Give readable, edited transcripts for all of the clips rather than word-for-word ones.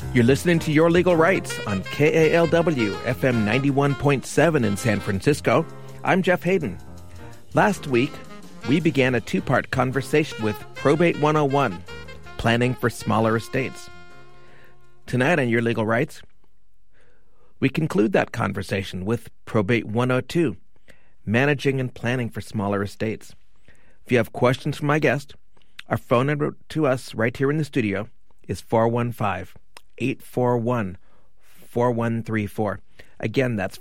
You're listening to Your Legal Rights on KALW FM 91.7 in San Francisco. I'm Jeff Hayden. Last week, we began a two-part conversation with Probate 101, Planning for Smaller Estates. Tonight on Your Legal Rights, we conclude that conversation with Probate 102, Managing and Planning for Smaller Estates. If you have questions for my guest, our phone number to us right here in the studio is 415-841-4134. Again, that's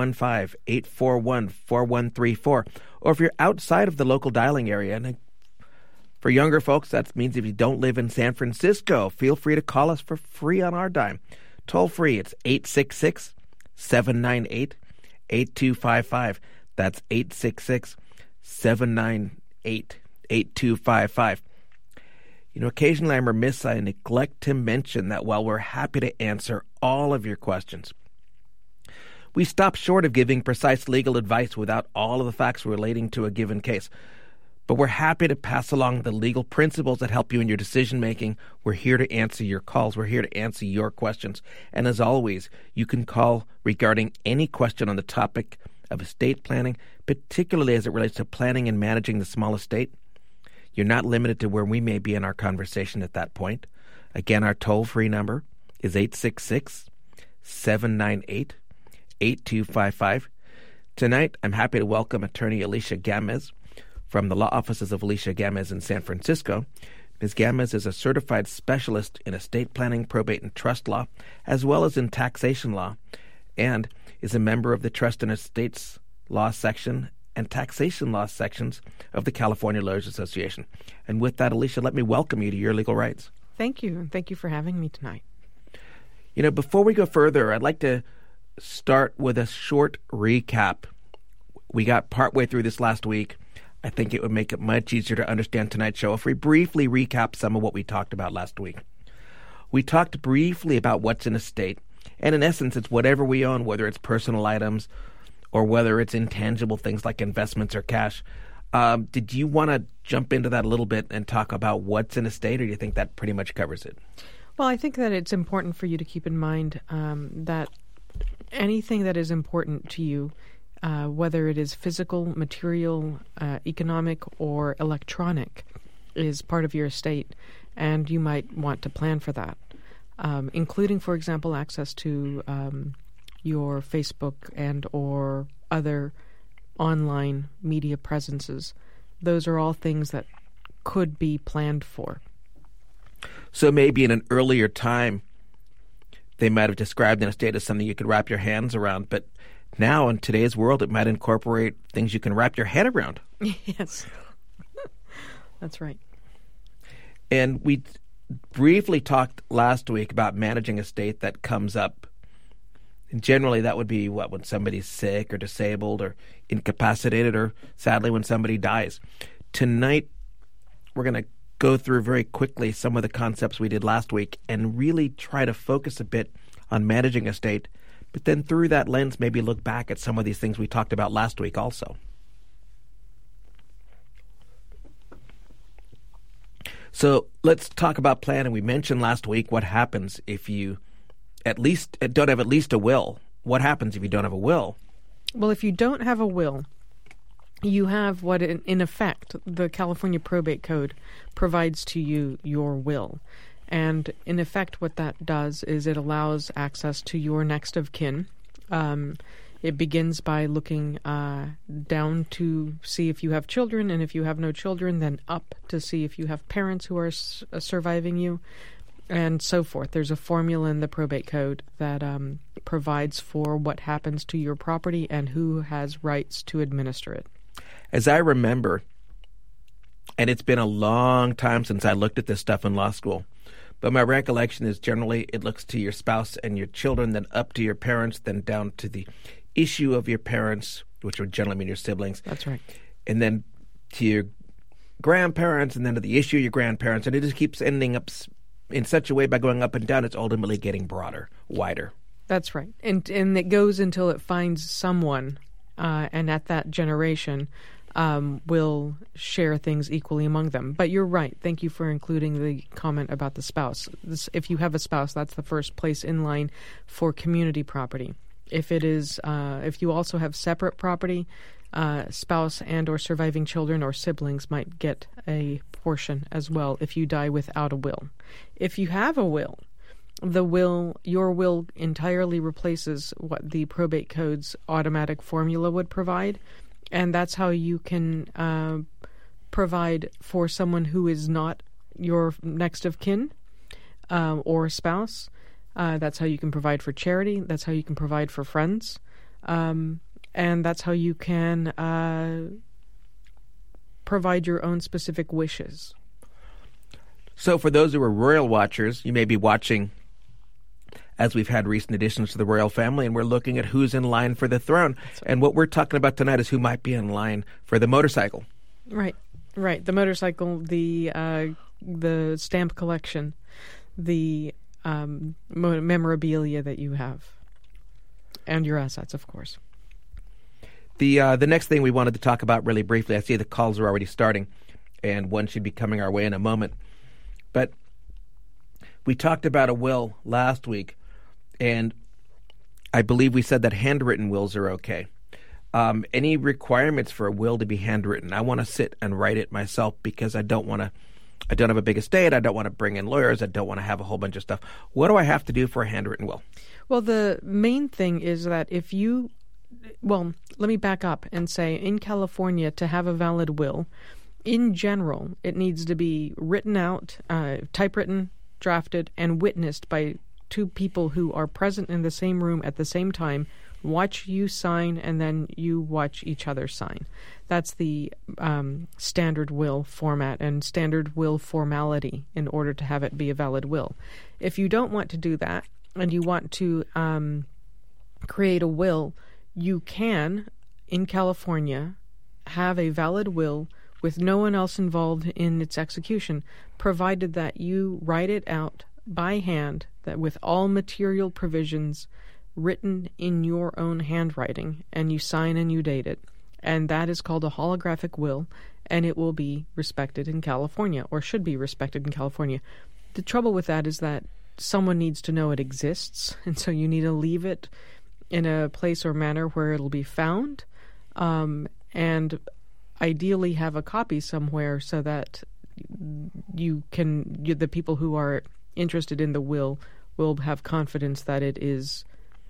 415-841-4134. Or if you're outside of the local dialing area, and for younger folks, that means if you don't live in San Francisco, feel free to call us for free on our dime. Toll free, it's 866-798-8255. That's 866-798-8255. You know, occasionally I'm remiss, I neglect to mention that while we're happy to answer all of your questions, we stop short of giving precise legal advice without all of the facts relating to a given case. But we're happy to pass along the legal principles that help you in your decision-making. We're here to answer your calls. We're here to answer your questions. And as always, you can call regarding any question on the topic of estate planning, particularly as it relates to planning and managing the small estate. You're not limited to where we may be in our conversation at that point. Again, our toll-free number is 866-798-8255. Tonight, I'm happy to welcome attorney Alicia Gamez from the law offices of Alicia Gamez in San Francisco. Ms. Gamez is a certified specialist in estate planning, probate, and trust law, as well as in taxation law, and is a member of the Trust and Estates Law section and taxation law sections of the California Lawyers Association. And with that, Alicia, let me welcome you to Your Legal Rights. Thank you, and thank you for having me tonight. You know, before we go further, I'd like to start with a short recap. We got partway through this last week. I think it would make it much easier to understand tonight's show if we briefly recap some of what we talked about last week. We talked briefly about what's an estate, and in essence, it's whatever we own, whether it's personal items or whether it's intangible things like investments or cash. Did you want to jump into that a little bit and talk about what's an estate, or do you think that pretty much covers it? Well, I think that it's important for you to keep in mind that anything that is important to you, whether it is physical, material, economic, or electronic, is part of your estate, and you might want to plan for that, including, for example, access to your Facebook and or other online media presences. Those are all things that could be planned for. So maybe in an earlier time, they might have described an estate as something you could wrap your hands around, but now in today's world, it might incorporate things you can wrap your head around. Yes, that's right. And we briefly talked last week about managing a estate that comes up. And generally, that would be when somebody's sick or disabled or incapacitated, or sadly when somebody dies. Tonight, we're going to go through very quickly some of the concepts we did last week and really try to focus a bit on managing a estate, but then through that lens, maybe look back at some of these things we talked about last week also. So let's talk about planning. We mentioned last week what happens if you don't have at least a will. What happens if you don't have a will? Well, if you don't have a will, you have what, in effect, the California Probate Code provides to you, your will. And in effect, what that does is it allows access to your next of kin. It begins by looking down to see if you have children, and if you have no children, then up to see if you have parents who are surviving you, and so forth. There's a formula in the probate code that provides for what happens to your property and who has rights to administer it. As I remember, and it's been a long time since I looked at this stuff in law school, but my recollection is generally it looks to your spouse and your children, then up to your parents, then down to the issue of your parents, which would generally mean your siblings. That's right. And then to your grandparents, and then to the issue of your grandparents. And it just keeps ending up in such a way, by going up and down, it's ultimately getting broader, wider. That's right. And it goes until it finds someone, and at that generation, will share things equally among them. But you're right. Thank you for including the comment about the spouse. If you have a spouse, that's the first place in line for community property. If you also have separate property, spouse and or surviving children or siblings might get a portion as well if you die without a will. If you have a will, your will entirely replaces what the probate code's automatic formula would provide, and that's how you can provide for someone who is not your next of kin or spouse. That's how you can provide for charity. That's how you can provide for friends. And that's how you can provide your own specific wishes. So for those who are royal watchers, you may be watching as we've had recent additions to the royal family, and we're looking at who's in line for the throne. Right. And what we're talking about tonight is who might be in line for the motorcycle. Right. The motorcycle, the stamp collection, the memorabilia that you have, and your assets, of course. The next thing we wanted to talk about really briefly, I see the calls are already starting, and one should be coming our way in a moment. But we talked about a will last week, and I believe we said that handwritten wills are okay. Any requirements for a will to be handwritten? I want to sit and write it myself because I don't have a big estate. I don't want to bring in lawyers. I don't want to have a whole bunch of stuff. What do I have to do for a handwritten will? Well, the main thing is that let me back up and say in California, to have a valid will, in general, it needs to be written out, typewritten, drafted, and witnessed by two people who are present in the same room at the same time, watch you sign, and then you watch each other sign. That's the standard will format and standard will formality in order to have it be a valid will. If you don't want to do that and you want to create a will, you can, in California, have a valid will with no one else involved in its execution, provided that you write it out by hand, that with all material provisions written in your own handwriting, and you sign and you date it. And that is called a holographic will, and it will be respected in California, or should be respected in California. The trouble with that is that someone needs to know it exists, and so you need to leave it in a place or manner where it'll be found, and ideally have a copy somewhere so that the people who are interested in the will have confidence that it is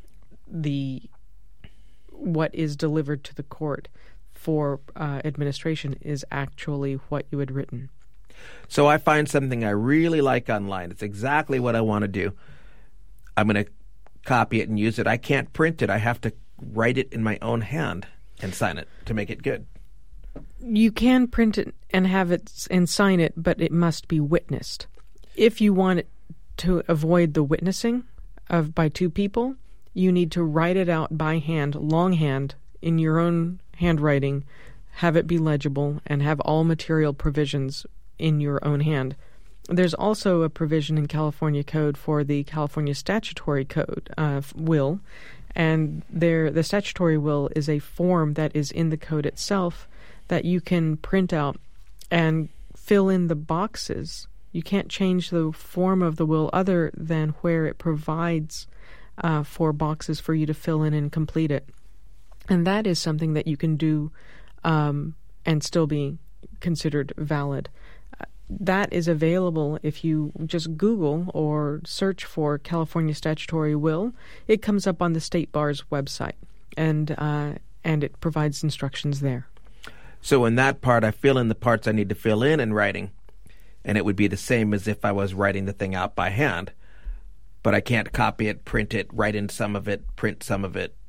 what is delivered to the court for administration is actually what you had written. So I find something I really like online. It's exactly what I want to do. I'm going to copy it and use it. I can't print it. I have to write it in my own hand and sign it to make it good. You can print it and have it and sign it, but it must be witnessed. If you want it to avoid the witnessing by two people, you need to write it out by hand, longhand, in your own handwriting, have it be legible, and have all material provisions in your own hand. There's also a provision in California Code for the California Statutory Code will, and the statutory will is a form that is in the code itself that you can print out and fill in the boxes. You can't change the form of the will other than where it provides for boxes for you to fill in and complete it. And that is something that you can do and still be considered valid. That is available if you just Google or search for California Statutory Will. It comes up on the State Bar's website, and it provides instructions there. So in that part, I fill in the parts I need to fill in writing, and it would be the same as if I was writing the thing out by hand. But I can't copy it, print it, write in some of it, print some of it,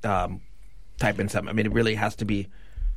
type in some. I mean, it really has to be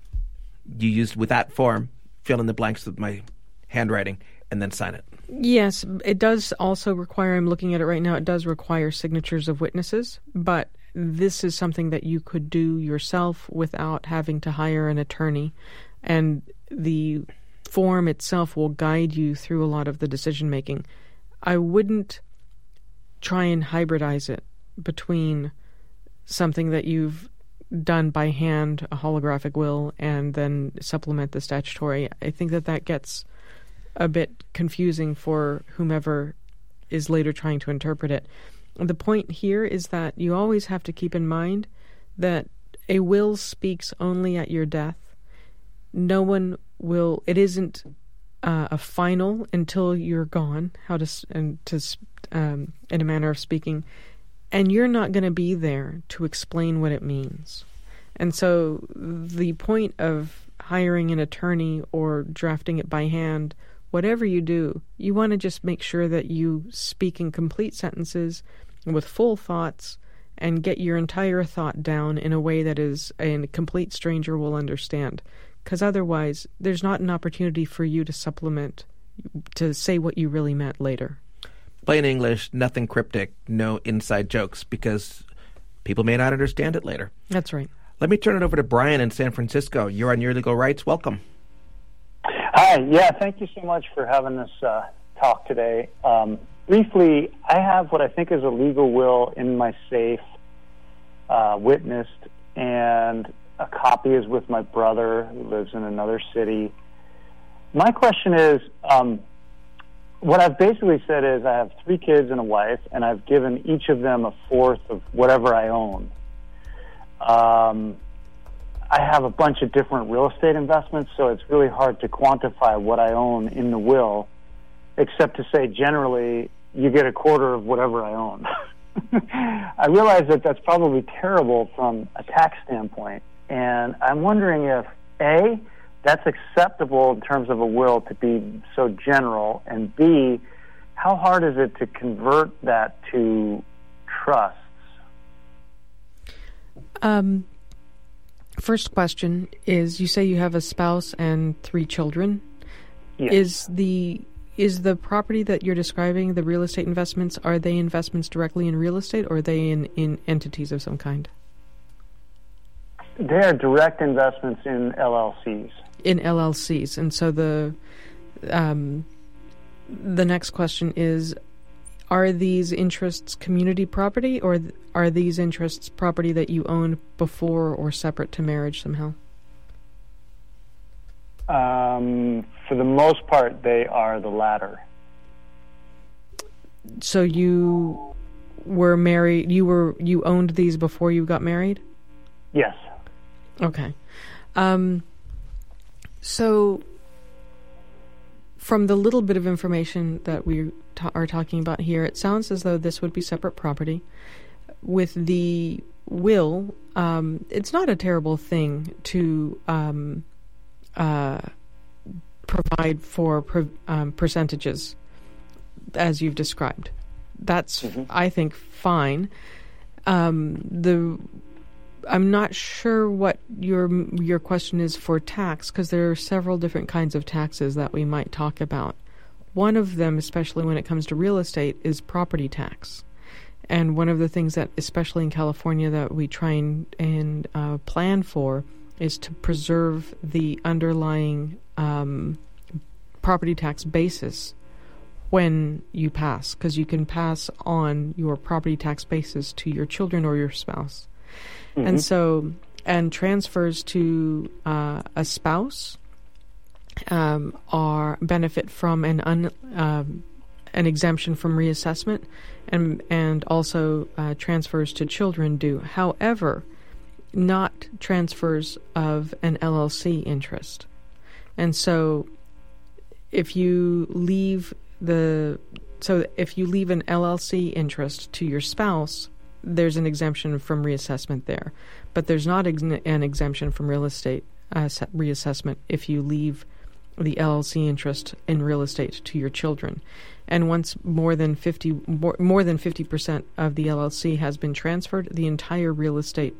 you used with that form, fill in the blanks with my handwriting, and then sign it. Yes, it does also require, I'm looking at it right now, it does require signatures of witnesses, but this is something that you could do yourself without having to hire an attorney, and the form itself will guide you through a lot of the decision making. I wouldn't try and hybridize it between something that you've done by hand, a holographic will, and then supplement the statutory. I think that gets a bit confusing for whomever is later trying to interpret it. The point here is that you always have to keep in mind that a will speaks only at your death. No one will. It isn't a final until you're gone. In a manner of speaking, and you're not going to be there to explain what it means. And so, the point of hiring an attorney or drafting it by hand, whatever you do, you want to just make sure that you speak in complete sentences with full thoughts and get your entire thought down in a way that a complete stranger will understand. Because otherwise, there's not an opportunity for you to supplement, to say what you really meant later. Plain English, nothing cryptic, no inside jokes, because people may not understand it later. That's right. Let me turn it over to Brian in San Francisco. You're on Your Legal Rights. Welcome. Hi. Yeah, thank you so much for having this talk today. Briefly, I have what I think is a legal will in my safe, witnessed, and a copy is with my brother who lives in another city. My question is, what I've basically said is I have 3 kids and a wife, and I've given each of them a fourth of whatever I own. I have a bunch of different real estate investments, so it's really hard to quantify what I own in the will, except to say generally you get a quarter of whatever I own. I realize that that's probably terrible from a tax standpoint, and I'm wondering if, A, that's acceptable in terms of a will to be so general, and B, how hard is it to convert that to trusts? First question is, you say you have a spouse and 3 children. Yes. Is the property that you're describing, the real estate investments, are they investments directly in real estate, or are they in entities of some kind? They are direct investments in LLCs. In LLCs. And so the next question is, are these interests community property, or are these interests property that you owned before or separate to marriage somehow? For the most part, they are the latter. So you were married, you owned these before you got married? Yes. Okay. So from the little bit of information that we are talking about here, it sounds as though this would be separate property. With the will, it's not a terrible thing to provide for percentages, as you've described. That's, I think, fine. I'm not sure what your question is for tax, because there are several different kinds of taxes that we might talk about. One of them, especially when it comes to real estate, is property tax. And one of the things that, especially in California, that we try and plan for is to preserve the underlying property tax basis when you pass, because you can pass on your property tax basis to your children or your spouse. Mm-hmm. And so, and transfers to a spouse are benefit from an exemption from reassessment, and also transfers to children do. However, not transfers of an LLC interest. And so, if you leave an LLC interest to your spouse, there's an exemption from reassessment there. But there's not an exemption from real estate reassessment if you leave the LLC interest in real estate to your children. And once more than 50% of the LLC has been transferred, the entire real estate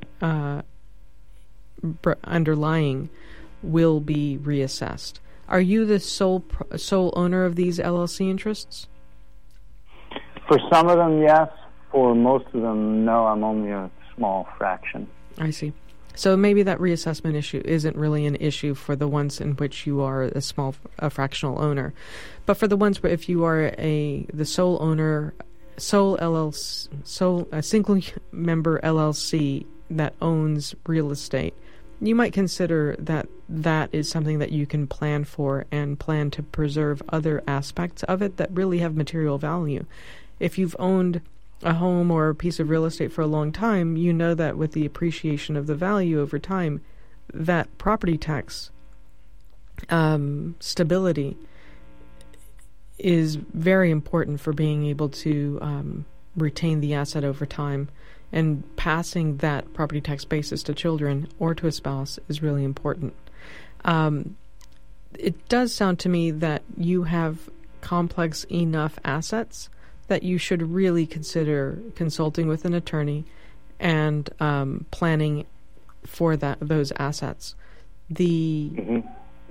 underlying will be reassessed. Are you the sole owner of these LLC interests? For some of them, yes. For most of them, no. I'm only a small fraction. I see. So maybe that reassessment issue isn't really an issue for the ones in which you are a fractional owner, but for the ones where if you are the sole owner, a single member LLC, that owns real estate, you might consider that that is something that you can plan for and plan to preserve other aspects of it that really have material value. If you've owned a home or a piece of real estate for a long time, you know that with the appreciation of the value over time, that property tax stability is very important for being able to retain the asset over time. And passing that property tax basis to children or to a spouse is really important. It does sound to me that you have complex enough assets that you should really consider consulting with an attorney and planning for those assets. The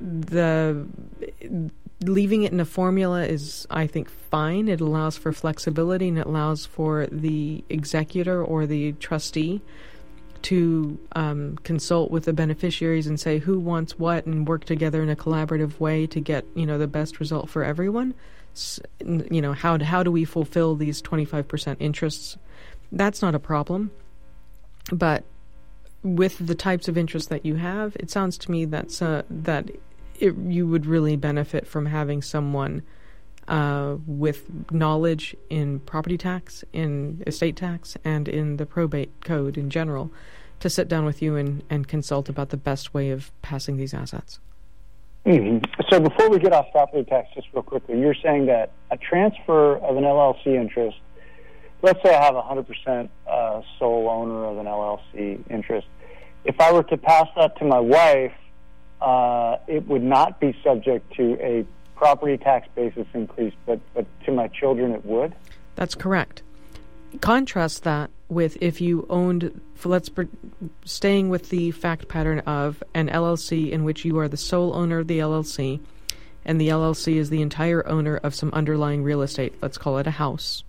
leaving it in a formula is, I think, fine. It allows for flexibility, and it allows for the executor or the trustee to consult with the beneficiaries and say who wants what and work together in a collaborative way to get, the best result for everyone. How do we fulfill these 25% interests? That's not a problem. But with the types of interests that you have, it sounds to me that you would really benefit from having someone with knowledge in property tax, in estate tax, and in the probate code in general to sit down with you and consult about the best way of passing these assets. Mm-hmm. So before we get off property tax, just real quickly, you're saying that a transfer of an LLC interest, let's say I have 100% sole owner of an LLC interest. If I were to pass that to my wife, it would not be subject to a property tax basis increase, but to my children it would? That's correct. Contrast that with if you owned, staying with the fact pattern of an LLC in which you are the sole owner of the LLC, and the LLC is the entire owner of some underlying real estate. Let's call it a house.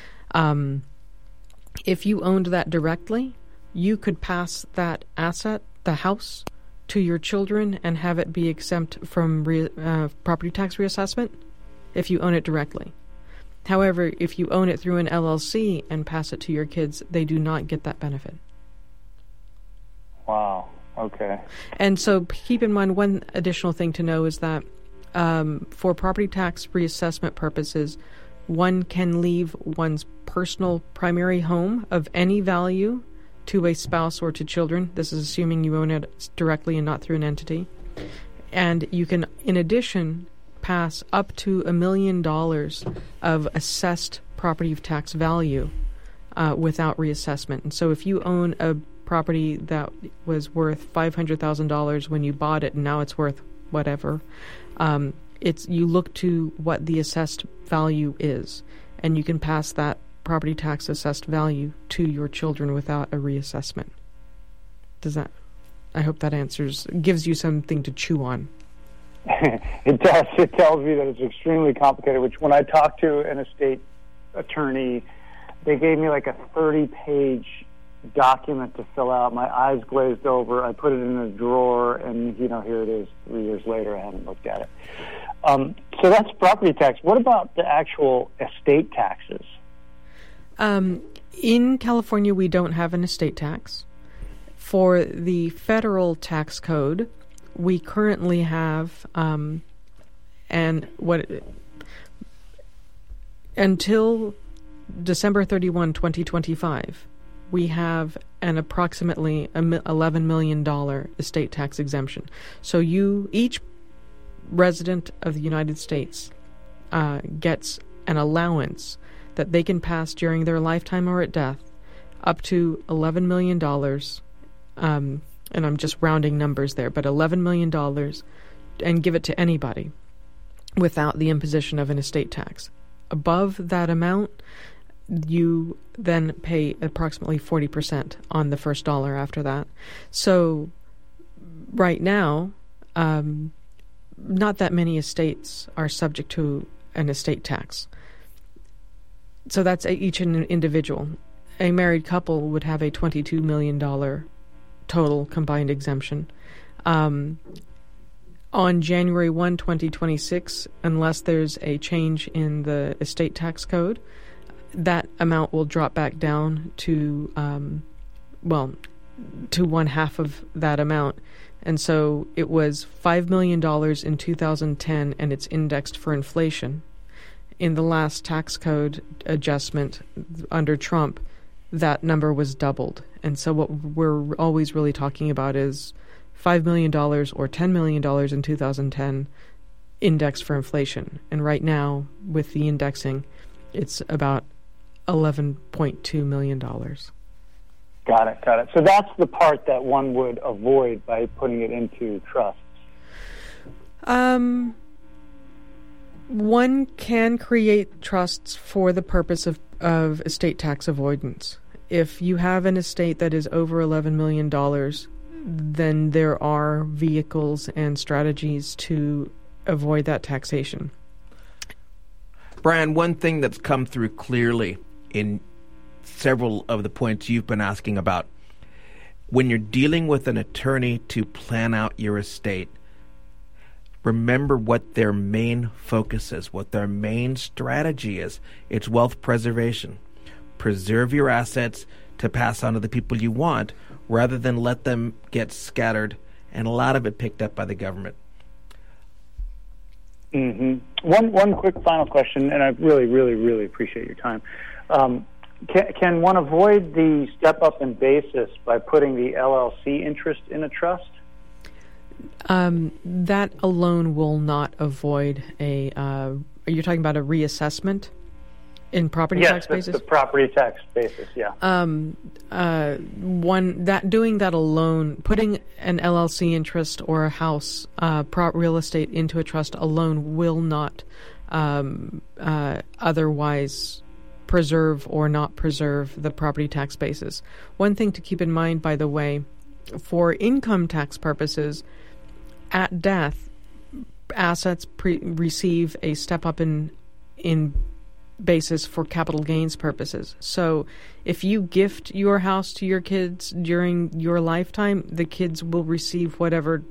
If you owned that directly, you could pass that asset, the house, to your children and have it be exempt from property tax reassessment if you own it directly. However, if you own it through an LLC and pass it to your kids, they do not get that benefit. Wow. Okay. And so keep in mind, one additional thing to know is that for property tax reassessment purposes, one can leave one's personal primary home of any value to a spouse or to children. This is assuming you own it directly and not through an entity. And you can, in addition, pass up to $1 million of assessed property tax value without reassessment. And so if you own a property that was worth $500,000 when you bought it and now it's worth whatever, you look to what the assessed value is, and you can pass that property tax assessed value to your children without a reassessment. I hope that gives you something to chew on. It does. It tells me that it's extremely complicated, which when I talked to an estate attorney, they gave me like a 30-page document to fill out. My eyes glazed over. I put it in a drawer, and, here it is 3 years later. I haven't looked at it. So that's property tax. What about the actual estate taxes? In California, we don't have an estate tax. For the federal tax code, we currently have, until December 31, 2025, we have an approximately $11 million estate tax exemption. So each resident of the United States gets an allowance that they can pass during their lifetime or at death up to $11 million, and I'm just rounding numbers there, but $11 million, and give it to anybody without the imposition of an estate tax. Above that amount, you then pay approximately 40% on the first dollar after that. So right now, not that many estates are subject to an estate tax. So that's each an individual. A married couple would have a $22 million total combined exemption. On January 1, 2026, unless there's a change in the estate tax code, that amount will drop back down to, to one half of that amount. And so it was $5 million in 2010, and it's indexed for inflation. In the last tax code adjustment under Trump, that number was doubled. And so what we're always really talking about is $5 million or $10 million in 2010 indexed for inflation. And right now, with the indexing, it's about $11.2 million. Got it. So that's the part that one would avoid by putting it into trusts. One can create trusts for the purpose of estate tax avoidance. If you have an estate that is over $11 million, then there are vehicles and strategies to avoid that taxation. Brian, one thing that's come through clearly in several of the points you've been asking about, when you're dealing with an attorney to plan out your estate, remember what their main focus is, what their main strategy is. It's wealth preservation. Preserve your assets to pass on to the people you want, rather than let them get scattered and a lot of it picked up by the government. Mm-hmm. One quick final question, and I really, really, really appreciate your time. Can one avoid the step-up in basis by putting the LLC interest in a trust? That alone will not avoid a... are you talking about a reassessment in property tax basis? Yes, the property tax basis, yeah. Doing that alone, putting an LLC interest or a house, real estate into a trust alone will not otherwise preserve or not preserve the property tax basis. One thing to keep in mind, by the way, for income tax purposes, at death, assets receive a step up in basis for capital gains purposes. So if you gift your house to your kids during your lifetime, the kids will receive whatever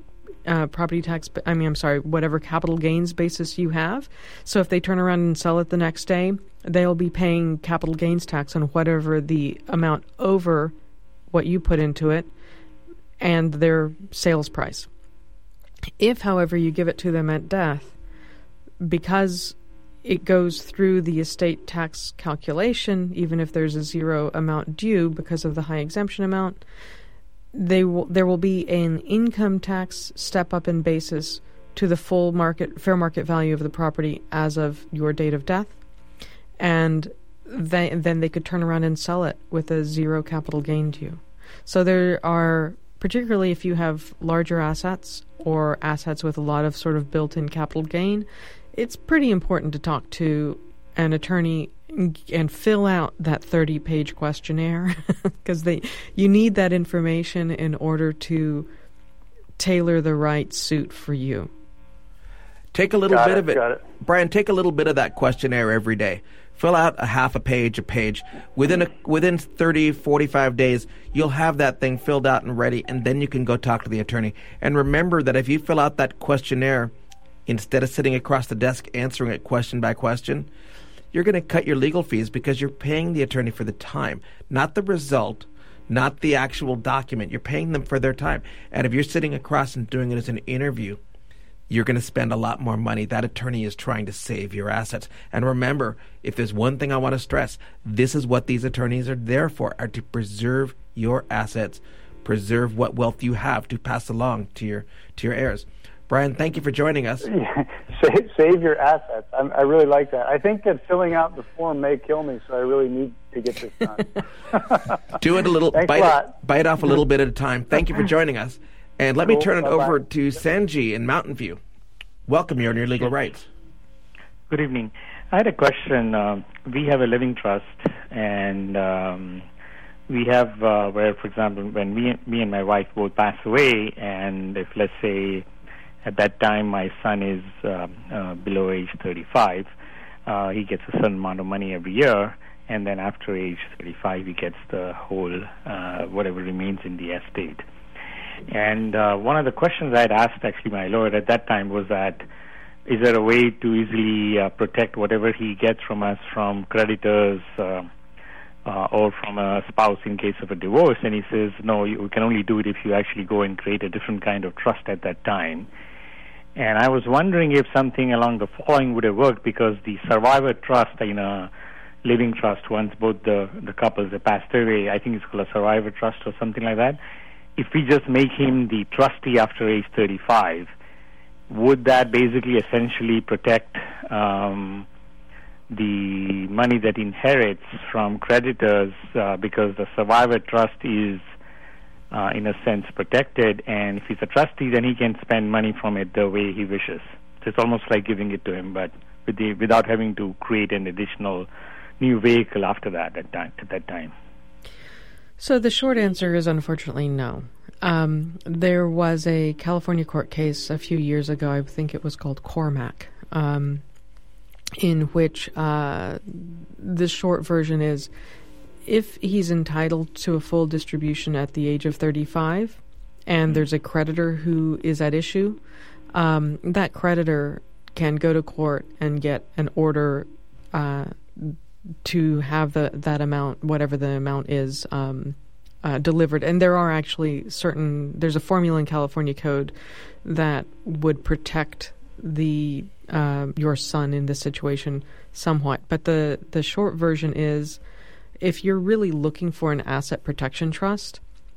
whatever capital gains basis you have. So if they turn around and sell it the next day, they'll be paying capital gains tax on whatever the amount over what you put into it and their sales price. If, however, you give it to them at death, because it goes through the estate tax calculation, even if there's a zero amount due because of the high exemption amount, there will be an income tax step up in basis to the full fair market value of the property as of your date of death, and then they could turn around and sell it with a zero capital gain due. So there are, particularly if you have larger assets or assets with a lot of sort of built-in capital gain, it's pretty important to talk to an attorney and fill out that 30-page questionnaire because you need that information in order to tailor the right suit for you. Take a little bit of it. Brian, take a little bit of that questionnaire every day. Fill out a half a page. Within 30, 45 days, you'll have that thing filled out and ready, and then you can go talk to the attorney. And remember that if you fill out that questionnaire, instead of sitting across the desk answering it question by question, you're going to cut your legal fees because you're paying the attorney for the time, not the result, not the actual document. You're paying them for their time. And if you're sitting across and doing it as an interview, you're going to spend a lot more money. That attorney is trying to save your assets. And remember, if there's one thing I want to stress, this is what these attorneys are there for, are to preserve your assets, preserve what wealth you have to pass along to your heirs. Brian, thank you for joining us. Save your assets. I really like that. I think that filling out the form may kill me, so I really need to get this done. Do it a little. Bite off a little bit at a time. Thank you for joining us. And let me turn it over to Sanji in Mountain View. Welcome. You're on Your Legal Rights. Good evening. I had a question. We have a living trust, and we have where, for example, when me and my wife both pass away, and if, let's say, at that time my son is below age 35, he gets a certain amount of money every year, and then after age 35 he gets the whole whatever remains in the estate. And one of the questions I had asked actually my lawyer at that time was that, is there a way to easily protect whatever he gets from us from creditors or from a spouse in case of a divorce, and he says, no, you can only do it if you actually go and create a different kind of trust at that time. And I was wondering if something along the following would have worked, because the survivor trust in a living trust, once both the couples have passed away, I think it's called a survivor trust or something like that, if we just make him the trustee after age 35, would that basically essentially protect the money that inherits from creditors, because the survivor trust is, in a sense, protected, and if he's a trustee, then he can spend money from it the way he wishes. So it's almost like giving it to him, but without having to create an additional new vehicle after that at that time. So the short answer is unfortunately no. There was a California court case a few years ago, I think it was called Cormac, in which the short version is, if he's entitled to a full distribution at the age of 35 and there's a creditor who is at issue, that creditor can go to court and get an order to have that amount, whatever the amount is, delivered. And there are actually there's a formula in California code that would protect your son in this situation somewhat. But the short version is, if you're really looking for an asset protection trust,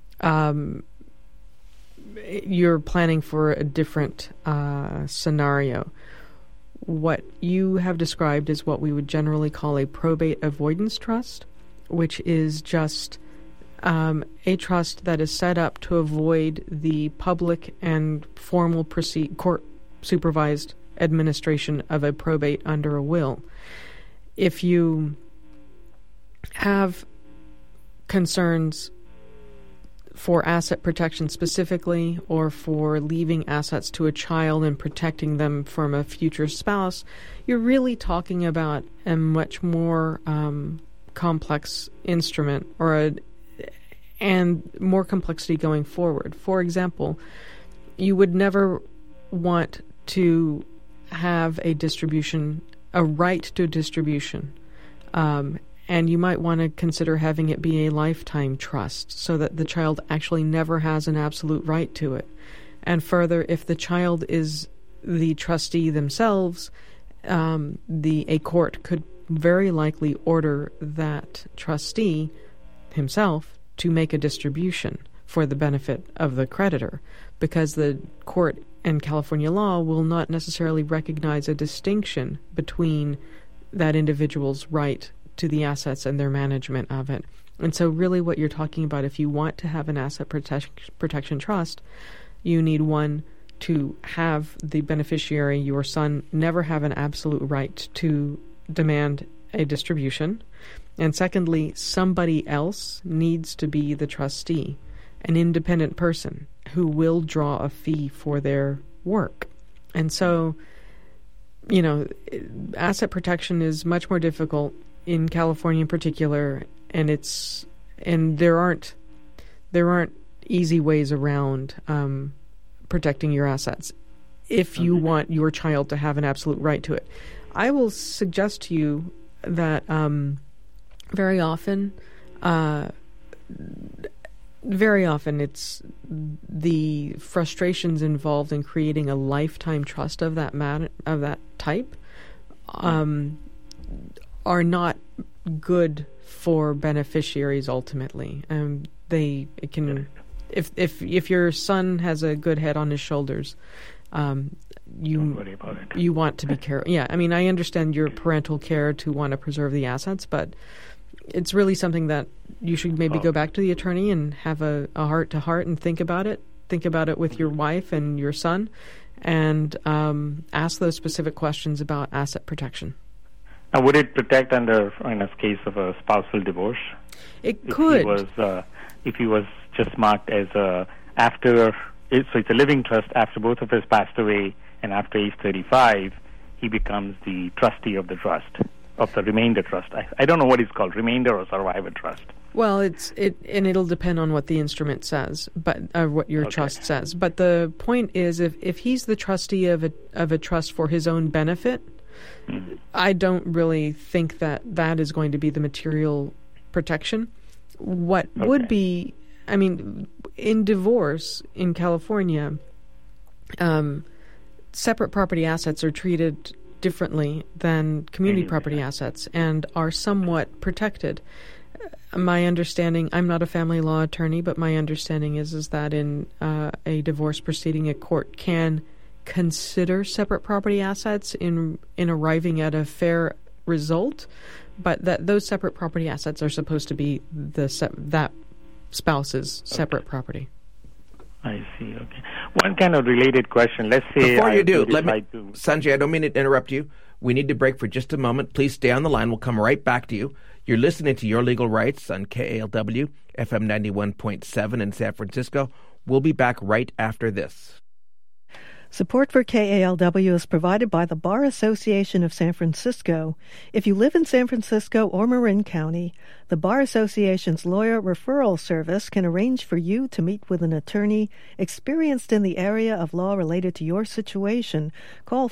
you're planning for a different scenario. What you have described is what we would generally call a probate avoidance trust, which is just a trust that is set up to avoid the public and formal court-supervised administration of a probate under a will. If you have concerns for asset protection specifically, or for leaving assets to a child and protecting them from a future spouse, you're really talking about a much more complex instrument, and more complexity going forward. For example, you would never want to have a right to distribution. And you might want to consider having it be a lifetime trust so that the child actually never has an absolute right to it. And further, if the child is the trustee themselves, a court could very likely order that trustee himself to make a distribution for the benefit of the creditor, because the court and California law will not necessarily recognize a distinction between that individual's right to the assets and their management of it. And so really what you're talking about, if you want to have an asset protection trust, you need, one, to have the beneficiary, your son, never have an absolute right to demand a distribution. And secondly, somebody else needs to be the trustee, an independent person who will draw a fee for their work. And so, asset protection is much more difficult in California in particular, and there aren't easy ways around protecting your assets if you want your child to have an absolute right to it. I will suggest to you that very often it's the frustrations involved in creating a lifetime trust of that type are not good for beneficiaries ultimately. If your son has a good head on his shoulders, don't worry about it. You want to be careful. Yeah, I mean, I understand your parental care to want to preserve the assets, but it's really something that you should maybe go back to the attorney and have a heart-to-heart and think about it. Think about it with your wife and your son, and ask those specific questions about asset protection. Now, would it protect in a case of a spousal divorce? It could. If he was just marked as so it's a living trust after both of us passed away, and after age 35, he becomes the trustee of the trust, of the remainder trust. I don't know what it's called, remainder or survivor trust. Well, it'll depend on what the instrument says, but what your trust says. But the point is, if he's the trustee of a trust for his own benefit, I don't really think that is going to be the material protection. What would be, I mean, in divorce in California, separate property assets are treated differently than community property assets and are somewhat protected. My understanding, I'm not a family law attorney, but my understanding is that in a divorce proceeding, a court can consider separate property assets in arriving at a fair result, but that those separate property assets are supposed to be that spouse's separate property. I see. Okay. One kind of related question. Let's say before you do, Sanjay, I don't mean to interrupt you. We need to break for just a moment. Please stay on the line. We'll come right back to you. You're listening to Your Legal Rights on KALW, FM 91.7 in San Francisco. We'll be back right after this. Support for KALW is provided by the Bar Association of San Francisco. If you live in San Francisco or Marin County, the Bar Association's lawyer referral service can arrange for you to meet with an attorney experienced in the area of law related to your situation. Call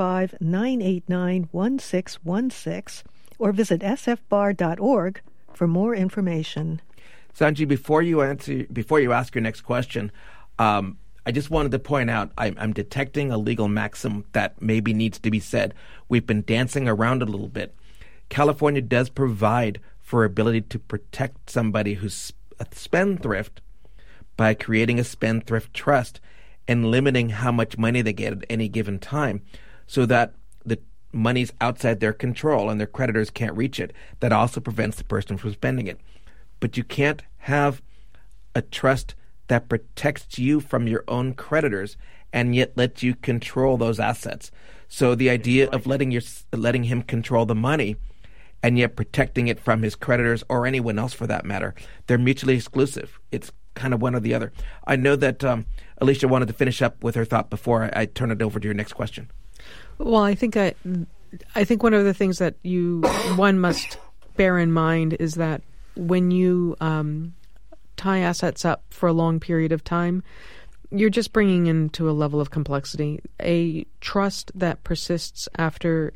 415-989-1616 or visit sfbar.org for more information. Sanjay, before you ask your next question, I just wanted to point out I'm detecting a legal maxim that maybe needs to be said. We've been dancing around a little bit. California does provide for ability to protect somebody who's a spendthrift by creating a spendthrift trust and limiting how much money they get at any given time so that the money's outside their control and their creditors can't reach it. That also prevents the person from spending it. But you can't have a trust that protects you from your own creditors and yet lets you control those assets. So the idea of letting him control the money and yet protecting it from his creditors or anyone else for that matter, they're mutually exclusive. It's kind of one or the other. I know that Alicia wanted to finish up with her thought before I turn it over to your next question. Well, I think one of the things that one must bear in mind is that when you tie assets up for a long period of time, you're just bringing into a level of complexity. A trust that persists after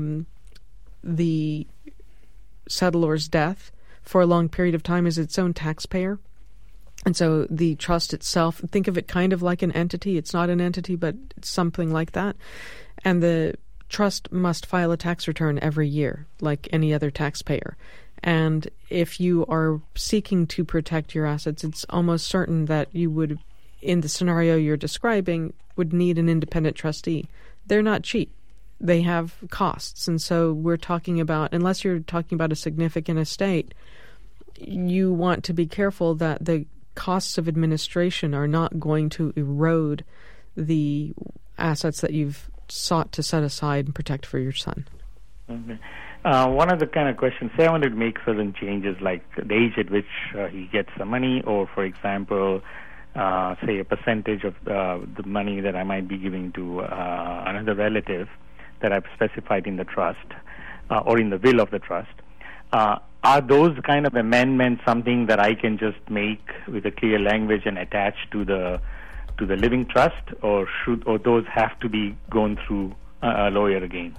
the settlor's death for a long period of time is its own taxpayer. And so the trust itself, think of it kind of like an entity. It's not an entity, but it's something like that. And the trust must file a tax return every year, like any other taxpayer. And if you are seeking to protect your assets, it's almost certain that you would, in the scenario you're describing, would need an independent trustee. They're not cheap. They have costs. And so we're talking about, unless you're talking about a significant estate, you want to be careful that the costs of administration are not going to erode the assets that you've sought to set aside and protect for your son. Okay. One of the kind of questions, say I wanted to make certain changes, like the age at which he gets the money, or, for example, say a percentage of the money that I might be giving to another relative that I've specified in the trust or in the will of the trust. Are those kind of amendments something that I can just make with a clear language and attach to the living trust, or those have to be gone through a lawyer again?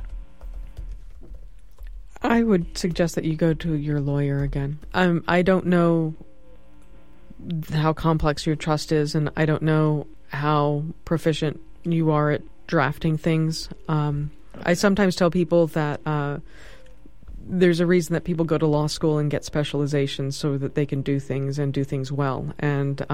I would suggest that you go to your lawyer again. I don't know how complex your trust is, and I don't know how proficient you are at drafting things. I sometimes tell people that there's a reason that people go to law school and get specializations so that they can do things and do things well. And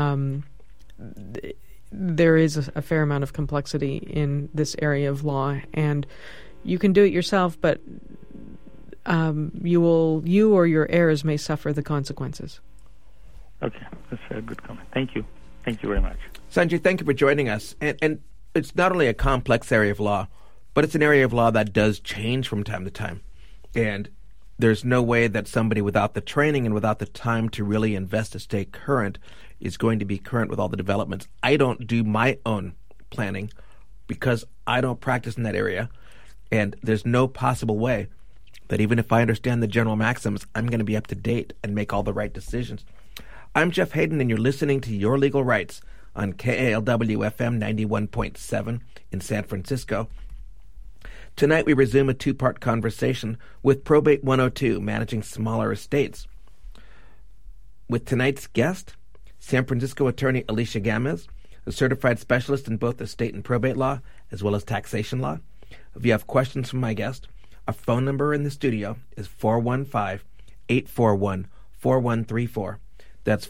there is a fair amount of complexity in this area of law, and you can do it yourself, but you or your heirs may suffer the consequences. Okay, that's a good comment. Thank you. Thank you very much. Sanjay, thank you for joining us. And it's not only a complex area of law, but it's an area of law that does change from time to time. And there's no way that somebody without the training and without the time to really invest to stay current is going to be current with all the developments. I don't do my own planning because I don't practice in that area. And there's no possible way that even if I understand the general maxims, I'm going to be up to date and make all the right decisions. I'm Jeff Hayden, and you're listening to Your Legal Rights on KALW FM 91.7 in San Francisco. Tonight we resume a two-part conversation with Probate 102, Managing Smaller Estates. with tonight's guest, San Francisco attorney Alicia Gamez, a certified specialist in both estate and probate law, as well as taxation law. If you have questions from my guest, our phone number in the studio is 415-841-4134. That's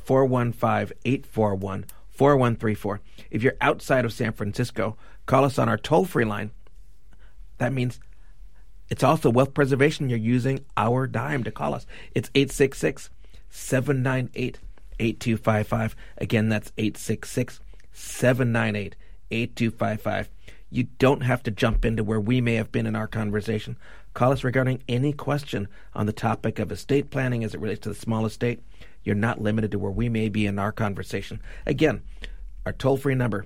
415-841-4134. If you're outside of San Francisco, call us on our toll-free line. That means it's also wealth preservation. You're using our dime to call us. It's 866-798-8255. Again, that's 866-798-8255. You don't have to jump into where we may have been in our conversation. Call us regarding any question on the topic of estate planning as it relates to the small estate. You're not limited to where we may be in our conversation. Again, our toll-free number,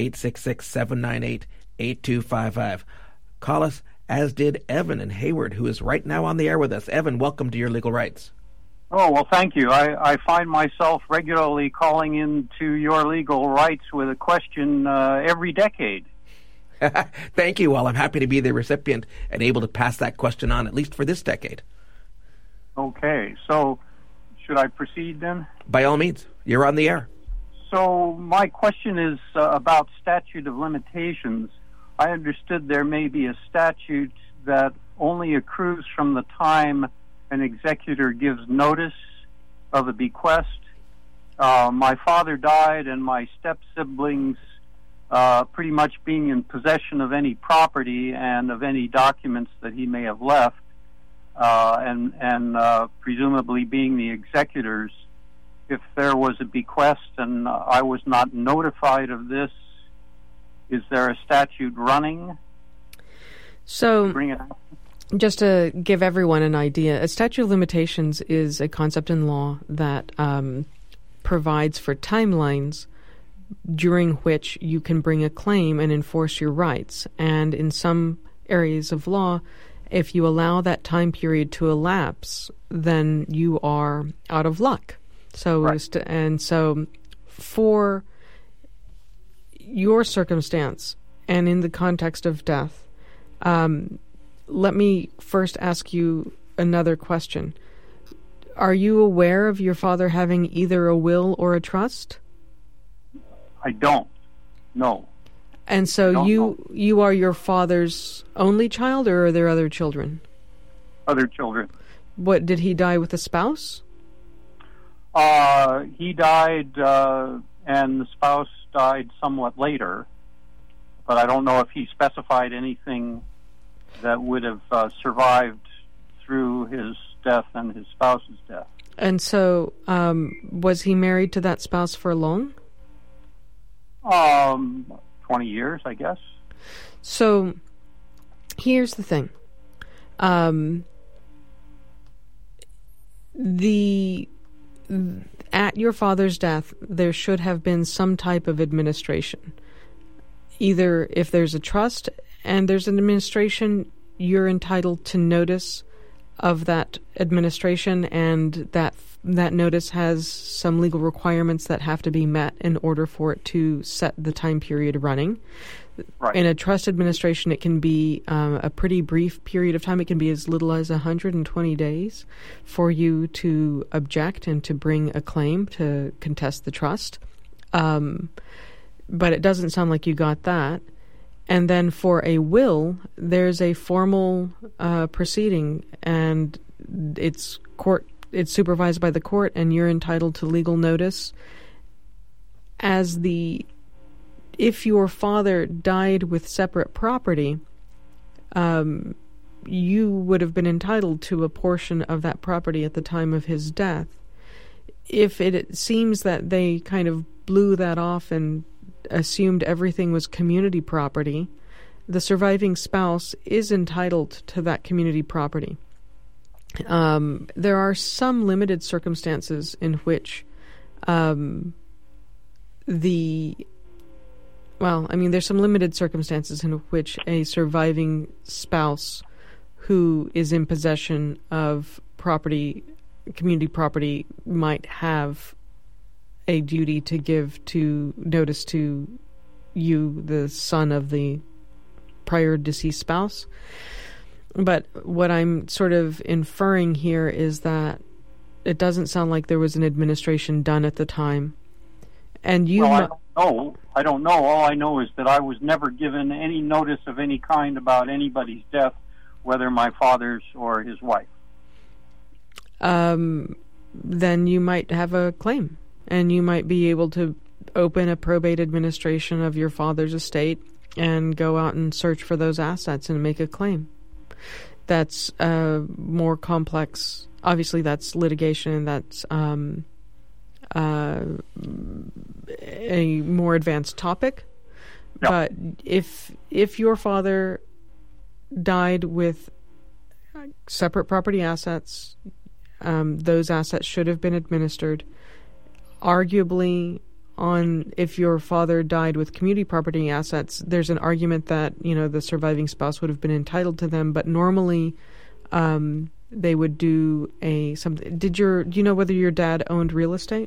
866-798-8255. Call us, as did Evan in Hayward, who is right now on the air with us. Evan, welcome to Your Legal Rights. Oh, well, thank you. I find myself regularly calling into Your Legal Rights with a question every decade. Thank you. Well, I'm happy to be the recipient and able to pass that question on, at least for this decade. Okay, so should I proceed then? By all means. You're on the air. So my question is about statute of limitations. I understood there may be a statute that only accrues from the time an executor gives notice of a bequest. My father died, and my step-siblings pretty much being in possession of any property and of any documents that he may have left, and presumably being the executors. If there was a bequest and I was not notified of this, is there a statute running? So, bring it out? Just to give everyone an idea, a statute of limitations is a concept in law that provides for timelines during which you can bring a claim and enforce your rights. And in some areas of law, if you allow that time period to elapse, then you are out of luck. So, right. And so for your circumstance and in the context of death, let me first ask you another question. Are you aware of your father having either a will or a trust? I don't. No. And so you are your father's only child, or are there other children? Other children. What, did he die with a spouse? He died, and the spouse died somewhat later, but I don't know if he specified anything that would have survived through his death and his spouse's death. And so, was he married to that spouse for long? 20 years, I guess. So, here's the thing. At your father's death, there should have been some type of administration. Either if there's a trust and there's an administration, you're entitled to notice of that administration, and that notice has some legal requirements that have to be met in order for it to set the time period running. Right. In a trust administration, it can be a pretty brief period of time. It can be as little as 120 days for you to object and to bring a claim to contest the trust. But it doesn't sound like you got that. And then for a will, there's a formal proceeding, and it's supervised by the court, and you're entitled to legal notice. If your father died with separate property, you would have been entitled to a portion of that property at the time of his death. If it seems that they kind of blew that off and assumed everything was community property, the surviving spouse is entitled to that community property. There are some limited circumstances in which there's some limited circumstances in which a surviving spouse who is in possession of property, community property, might have a duty to give notice to you, the son of the prior deceased spouse. But what I'm sort of inferring here is that it doesn't sound like there was an administration done at the time. And you... Well, I don't know. All I know is that I was never given any notice of any kind about anybody's death, whether my father's or his wife. Then you might have a claim, and you might be able to open a probate administration of your father's estate and go out and search for those assets and make a claim. That's more complex. Obviously, that's litigation. That's a more advanced topic. Yep. But if your father died with separate property assets, those assets should have been administered. Arguably, if your father died with community property assets, there's an argument that the surviving spouse would have been entitled to them. But normally, they would do something. Do you know whether your dad owned real estate?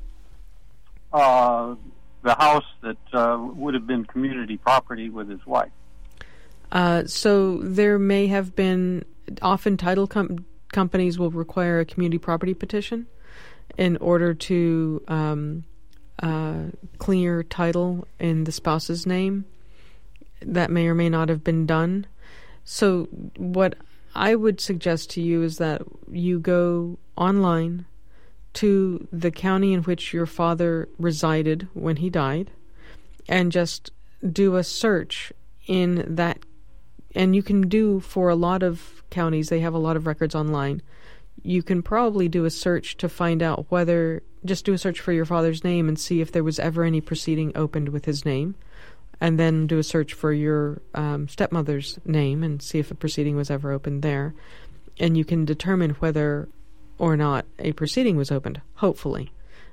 The house that would have been community property with his wife. So there may have been. Often title companies will require a community property petition in order to clear title in the spouse's name. That may or may not have been done. So what I would suggest to you is that you go online to the county in which your father resided when he died and just do a search in that. And you can do, for a lot of counties, they have a lot of records online. You can probably do a search to find out just do a search for your father's name and see if there was ever any proceeding opened with his name. And then do a search for your stepmother's name and see if a proceeding was ever opened there. And you can determine whether or not a proceeding was opened, hopefully.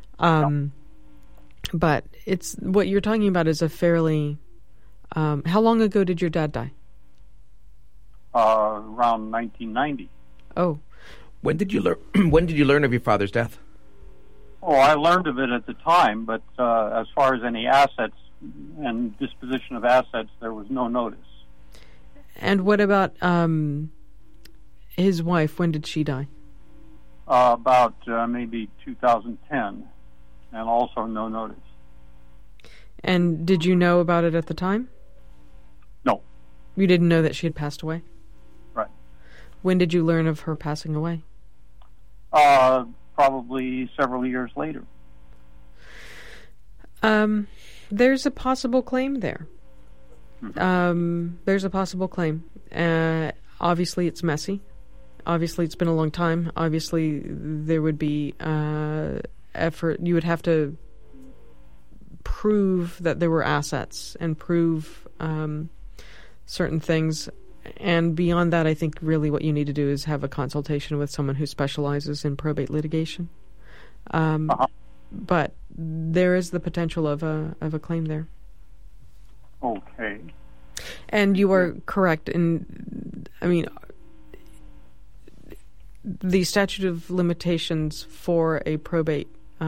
But what you're talking about is a fairly... how long ago did your dad die? Around 1990. Oh. When did you learn of your father's death? Oh, I learned of it at the time, but as far as any assets and disposition of assets, there was no notice. And what about his wife? When did she die? About maybe 2010, and also no notice. And did you know about it at the time? No. You didn't know that she had passed away? Right. When did you learn of her passing away? Probably several years later. There's a possible claim there. There's a possible claim. Obviously, it's messy. Obviously, it's been a long time. Obviously, there would be effort. You would have to prove that there were assets and prove certain things. And beyond that, I think really what you need to do is have a consultation with someone who specializes in probate litigation. But there is the potential of a claim there. Okay. And you are correct. The statute of limitations for a probate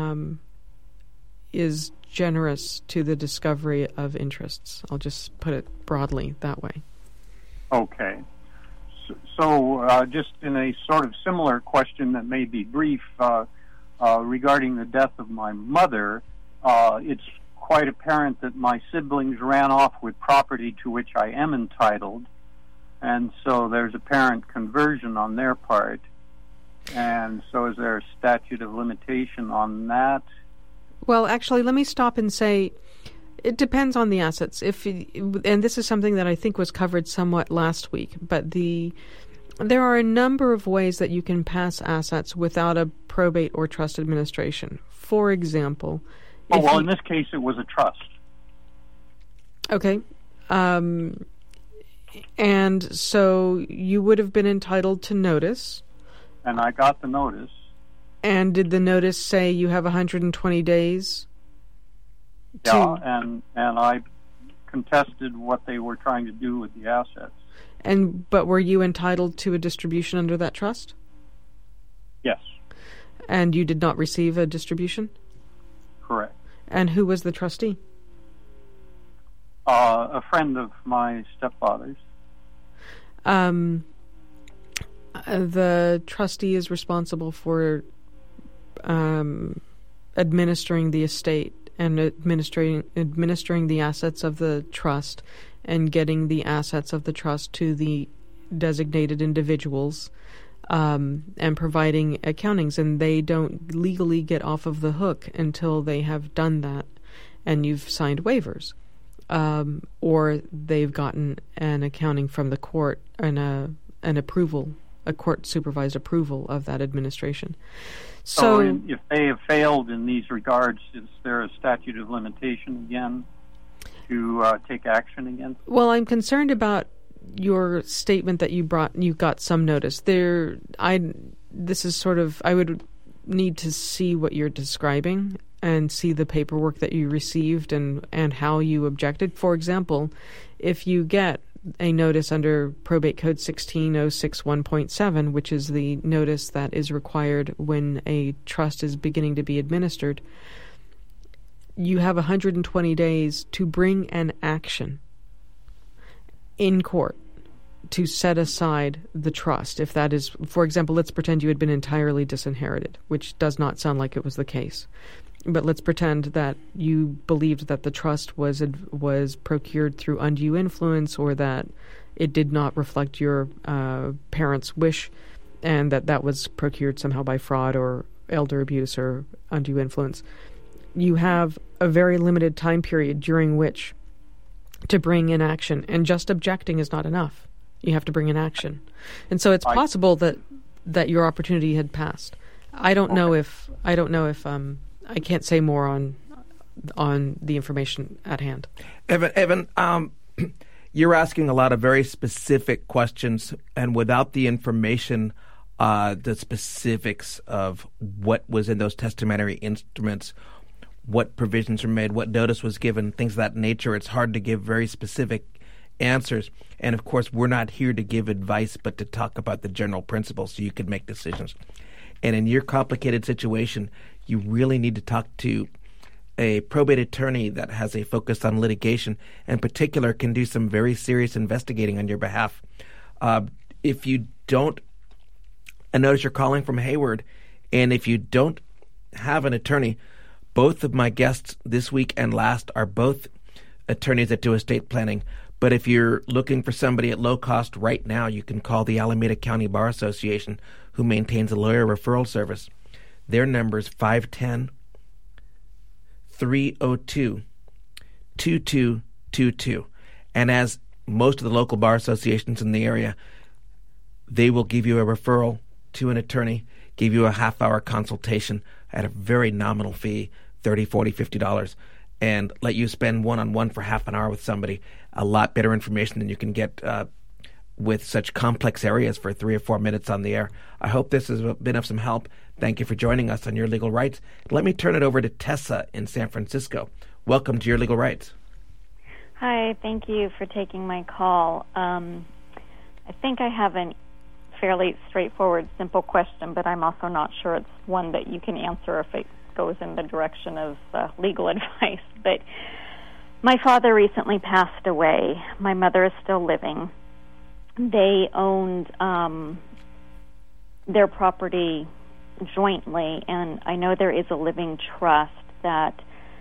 is generous to the discovery of interests. I'll just put it broadly that way. Okay. So just in a sort of similar question that may be brief, regarding the death of my mother, it's quite apparent that my siblings ran off with property to which I am entitled, and so there's apparent conversion on their part. And so is there a statute of limitation on that? Well, actually, let me stop and say it depends on the assets. And this is something that I think was covered somewhat last week, but there are a number of ways that you can pass assets without a probate or trust administration. For example... in this case, it was a trust. Okay. And so you would have been entitled to notice. And I got the notice. And did the notice say you have 120 days? Yeah, and I contested what they were trying to do with the assets. But were you entitled to a distribution under that trust? Yes. And you did not receive a distribution? Correct. And who was the trustee? A friend of my stepfather's. The trustee is responsible for administering the estate and administering the assets of the trust and getting the assets of the trust to the designated individuals and providing accountings. And they don't legally get off of the hook until they have done that and you've signed waivers. Or they've gotten an accounting from the court and an approval, a court-supervised approval of that administration. So if they have failed in these regards, is there a statute of limitation again to take action against? Well, I'm concerned about your statement that you got some notice. I would need to see what you're describing and see the paperwork that you received and how you objected. For example, if you get a notice under Probate Code 16061.7, which is the notice that is required when a trust is beginning to be administered, you have 120 days to bring an action in court to set aside the trust. If that is, for example, let's pretend you had been entirely disinherited, which does not sound like it was the case. But let's pretend that you believed that the trust was procured through undue influence, or that it did not reflect your parents' wish, and that was procured somehow by fraud or elder abuse or undue influence. You have a very limited time period during which to bring in action, and just objecting is not enough. You have to bring in action. And so it's possible that your opportunity had passed. I don't know if I can't say more on the information at hand. Evan, you're asking a lot of very specific questions, and without the information, the specifics of what was in those testamentary instruments, what provisions were made, what notice was given, things of that nature, it's hard to give very specific answers. And of course, we're not here to give advice, but to talk about the general principles so you can make decisions. And in your complicated situation, you really need to talk to a probate attorney that has a focus on litigation, in particular can do some very serious investigating on your behalf. If you don't, I notice you're calling from Hayward, and if you don't have an attorney, both of my guests this week and last are both attorneys that do estate planning. But if you're looking for somebody at low cost right now, you can call the Alameda County Bar Association, who maintains a lawyer referral service. Their number is 510-302-2222. And as most of the local bar associations in the area, they will give you a referral to an attorney, give you a half-hour consultation at a very nominal fee, $30, $40, $50, and let you spend one-on-one for half an hour with somebody. A lot better information than you can get with such complex areas for 3 or 4 minutes on the air. I hope this has been of some help. Thank you for joining us on Your Legal Rights. Let me turn it over to Tessa in San Francisco. Welcome to Your Legal Rights. Hi, thank you for taking my call. I think I have a fairly straightforward, simple question, but I'm also not sure it's one that you can answer if it goes in the direction of legal advice. But my father recently passed away. My mother is still living. They owned their property jointly, and I know there is a living trust that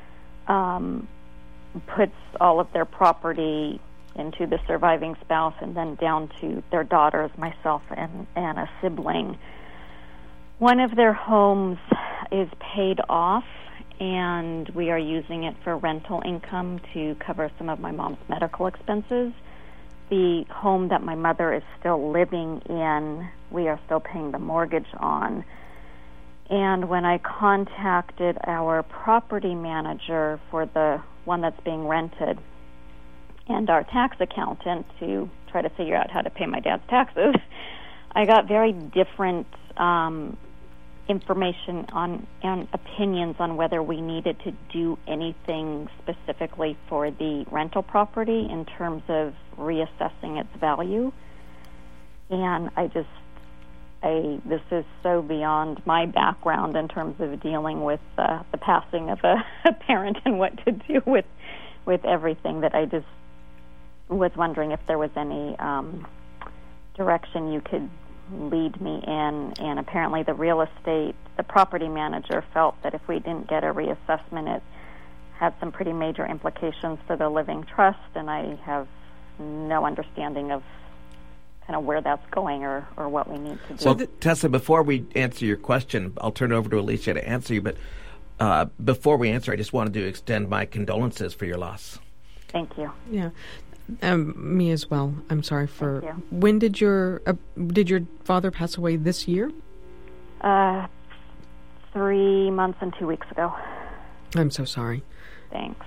puts all of their property into the surviving spouse and then down to their daughters, myself, and a sibling. One of their homes is paid off, and we are using it for rental income to cover some of my mom's medical expenses. The home that my mother is still living in, we are still paying the mortgage on. And when I contacted our property manager for the one that's being rented and our tax accountant to try to figure out how to pay my dad's taxes, I got very different information on and opinions on whether we needed to do anything specifically for the rental property in terms of reassessing its value. And this is so beyond my background in terms of dealing with the passing of a parent and what to do with everything, that I just was wondering if there was any direction you could lead me in. And apparently the real estate the property manager felt that if we didn't get a reassessment, it had some pretty major implications for the living trust, and I have no understanding of kind of where that's going or what we need to do. Well, Tessa, before we answer your question, I'll turn it over to Alicia to answer you, but before we answer, I just wanted to extend my condolences for your loss. Thank you. Yeah. Me as well. I'm sorry for... Thank you. When did your father pass away this year? 3 months and 2 weeks ago. I'm so sorry. Thanks.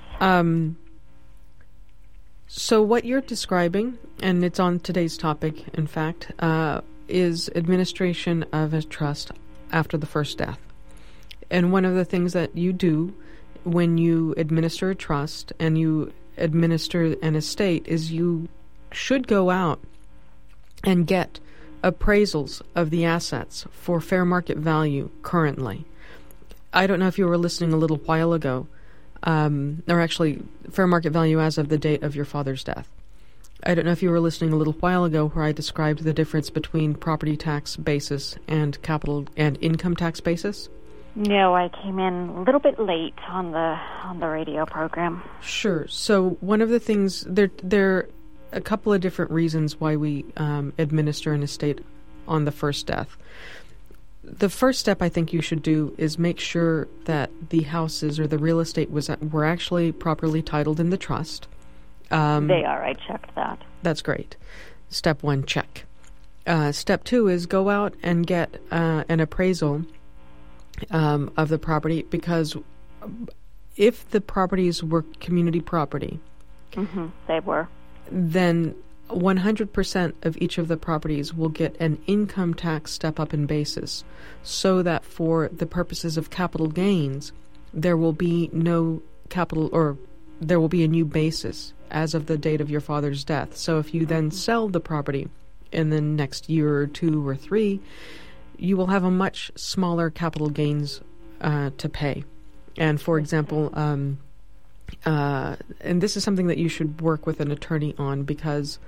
So what you're describing, and it's on today's topic, in fact, is administration of a trust after the first death. And one of the things that you do when you administer a trust and you administer an estate is you should go out and get appraisals of the assets for fair market value currently. I don't know if you were listening a little while ago, or actually fair market value as of the date of your father's death. I don't know if you were listening a little while ago where I described the difference between property tax basis and capital and income tax basis. No, I came in a little bit late on the radio program. Sure. So one of the things, there are a couple of different reasons why we administer an estate on the first death. The first step I think you should do is make sure that the houses or the real estate were actually properly titled in the trust. They are. I checked that. That's great. Step 1, check. Step 2 is go out and get an appraisal of the property, because if the properties were community property, they were, then 100% of each of the properties will get an income tax step up in basis, so that for the purposes of capital gains, there will be no capital, or there will be a new basis as of the date of your father's death. So if you then sell the property in the next year or 2 or 3, you will have a much smaller capital gains to pay. And for example, and this is something that you should work with an attorney on, because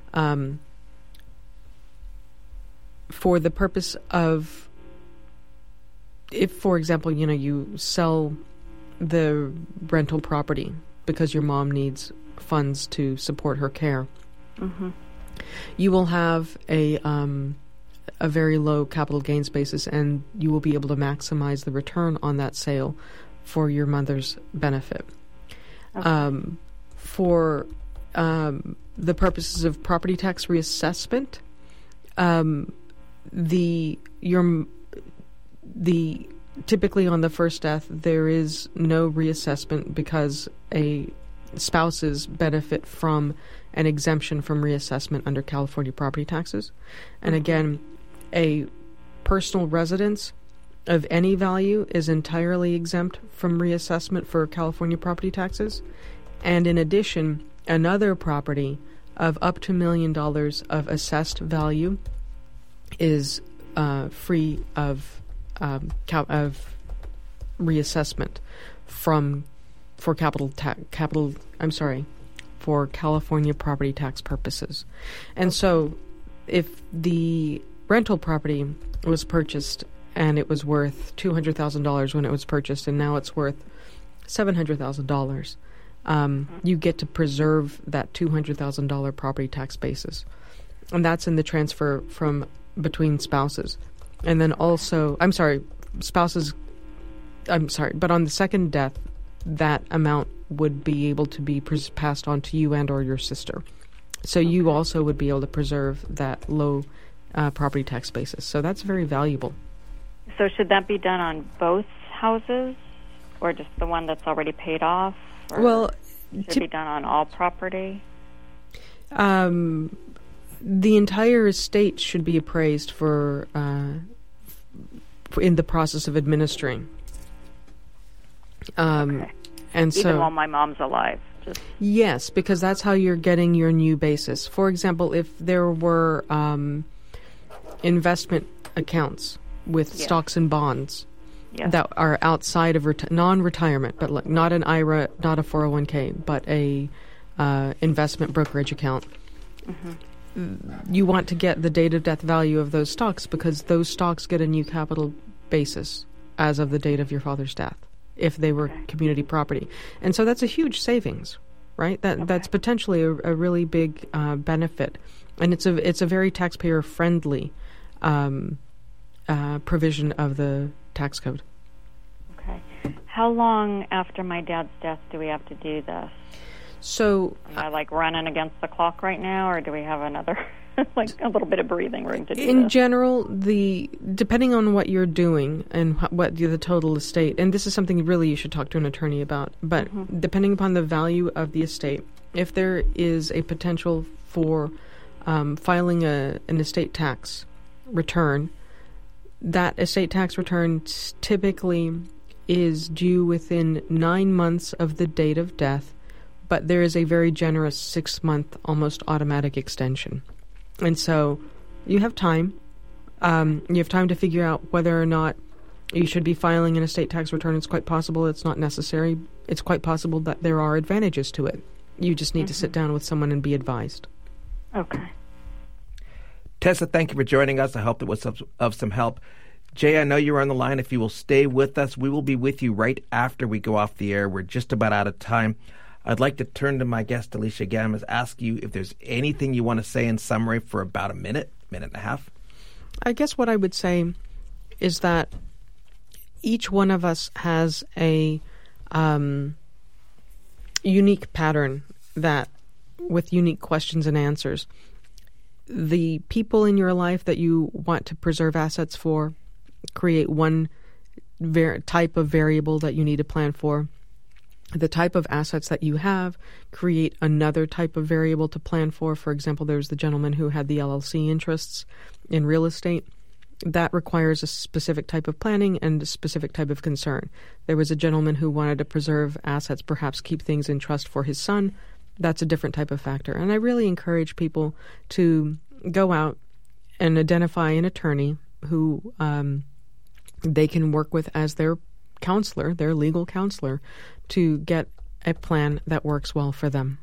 for the purpose of, if, for example, you sell the rental property because your mom needs funds to support her care, you will have a very low capital gains basis, and you will be able to maximize the return on that sale for your mother's benefit. Okay. For the purposes of property tax reassessment, typically on the first death there is no reassessment, because a spouses benefit from an exemption from reassessment under California property taxes. And again, a personal residence of any value is entirely exempt from reassessment for California property taxes. And in addition, another property of up to $1 million of assessed value is free of reassessment for California property tax purposes. And so if the rental property was purchased and it was worth $200,000 when it was purchased, and now it's worth $700,000, you get to preserve that $200,000 property tax basis. And that's in the transfer from between spouses. And then also, but on the second death, that amount would be able to be passed on to you and or your sister. So you also would be able to preserve that low property tax basis. So that's very valuable. So should that be done on both houses, or just the one that's already paid off? Or well, should it be done on all property? The entire estate should be appraised for in the process of administering. Okay. And so, even while my mom's alive. Yes, because that's how you're getting your new basis. For example, if there were investment accounts with stocks and bonds that are outside of non-retirement, but like not an IRA, not a 401k, but a investment brokerage account, you want to get the date of death value of those stocks, because those stocks get a new capital basis as of the date of your father's death, if they were community property. And so that's a huge savings, right? That's potentially a really big benefit. And it's a very taxpayer-friendly provision of the tax code. Okay. How long after my dad's death do we have to do this? So, Am I running against the clock right now, or do we have another, a little bit of breathing room to do in this? general, depending on what you're doing and what the total estate, and this is something really you should talk to an attorney about, but depending upon the value of the estate, if there is a potential for filing an estate tax return, that estate tax return typically is due within 9 months of the date of death, but there is a very generous 6-month almost automatic extension. And so you have time. You have time to figure out whether or not you should be filing an estate tax return. It's quite possible it's not necessary. It's quite possible that there are advantages to it. You just need to sit down with someone and be advised. Okay. Tessa, thank you for joining us. I hope it was of some help. Jay, I know you're on the line. If you will stay with us, we will be with you right after we go off the air. We're just about out of time. I'd like to turn to my guest, Alicia Gamez, ask you if there's anything you want to say in summary for about a minute and a half. I guess what I would say is that each one of us has a unique pattern that with unique questions and answers. The people in your life that you want to preserve assets for create one type of variable that you need to plan for. The type of assets that you have create another type of variable to plan for. For example, there's the gentleman who had the LLC interests in real estate. That requires a specific type of planning and a specific type of concern. There was a gentleman who wanted to preserve assets, perhaps keep things in trust for his son. That's a different type of factor. And I really encourage people to go out and identify an attorney who they can work with as their counselor, their legal counselor, to get a plan that works well for them.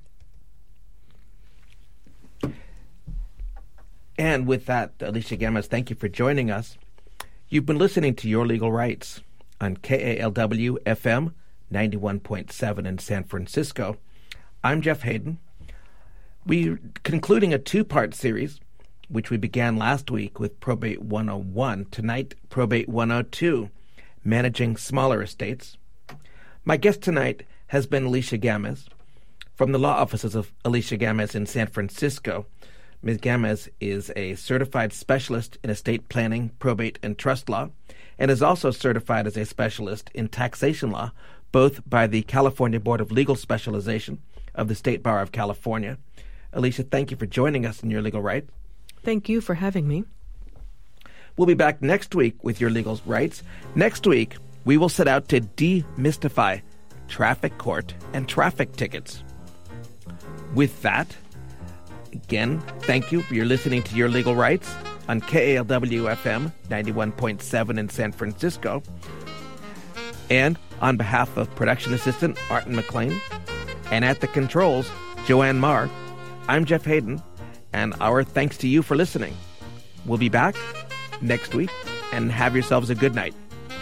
And with that, Alicia Gamez, thank you for joining us. You've been listening to Your Legal Rights on KALW FM 91.7 in San Francisco. I'm Jeff Hayden. We're concluding a 2-part series, which we began last week with Probate 101. Tonight, Probate 102, Managing Smaller Estates. My guest tonight has been Alicia Gamez from the law offices of Alicia Gamez in San Francisco. Ms. Gamez is a certified specialist in estate planning, probate, and trust law, and is also certified as a specialist in taxation law, both by the California Board of Legal Specialization of the State Bar of California. Alicia, thank you for joining us in Your Legal Rights. Thank you for having me. We'll be back next week with Your Legal Rights. Next week, we will set out to demystify traffic court and traffic tickets. With that, again, thank you for your listening to Your Legal Rights on KALW FM 91.7 in San Francisco. And on behalf of production assistant Martin McLean and at the controls, Joanne Marr, I'm Jeff Hayden, and our thanks to you for listening. We'll be back next week, and have yourselves a good night.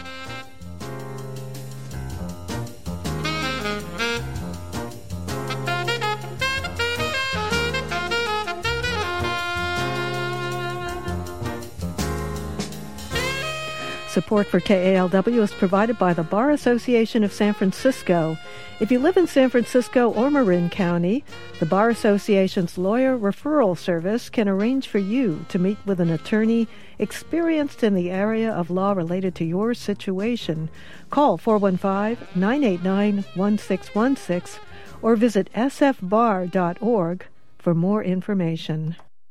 Support for KALW is provided by the Bar Association of San Francisco. If you live in San Francisco or Marin County, the Bar Association's lawyer referral service can arrange for you to meet with an attorney experienced in the area of law related to your situation. Call 415-989-1616 or visit sfbar.org for more information.